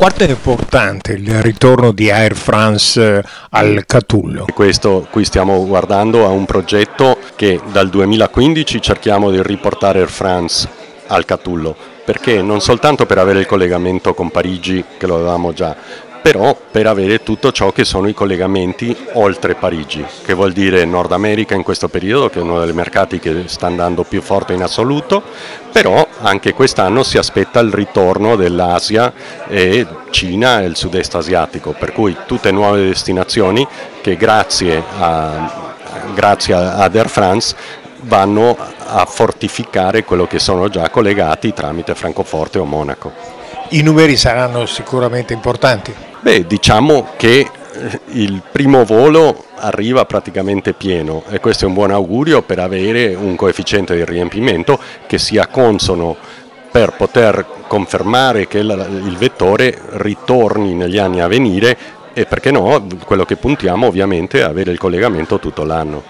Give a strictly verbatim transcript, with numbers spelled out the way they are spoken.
Quanto è importante il ritorno di Air France al Catullo? Questo qui stiamo guardando a un progetto che dal duemilaquindici cerchiamo di riportare Air France al Catullo, perché non soltanto per avere il collegamento con Parigi, che lo avevamo già, però per avere tutto ciò che sono i collegamenti oltre Parigi, che vuol dire Nord America in questo periodo, che è uno dei mercati che sta andando più forte in assoluto, però anche quest'anno si aspetta il ritorno dell'Asia e Cina e il sud-est asiatico, per cui tutte nuove destinazioni che grazie, a, grazie ad Air France vanno a fortificare quello che sono già collegati tramite Francoforte o Monaco. I numeri saranno sicuramente importanti. Beh, diciamo che il primo volo arriva praticamente pieno e questo è un buon augurio per avere un coefficiente di riempimento che sia consono per poter confermare che il vettore ritorni negli anni a venire e perché no, quello che puntiamo ovviamente è avere il collegamento tutto l'anno.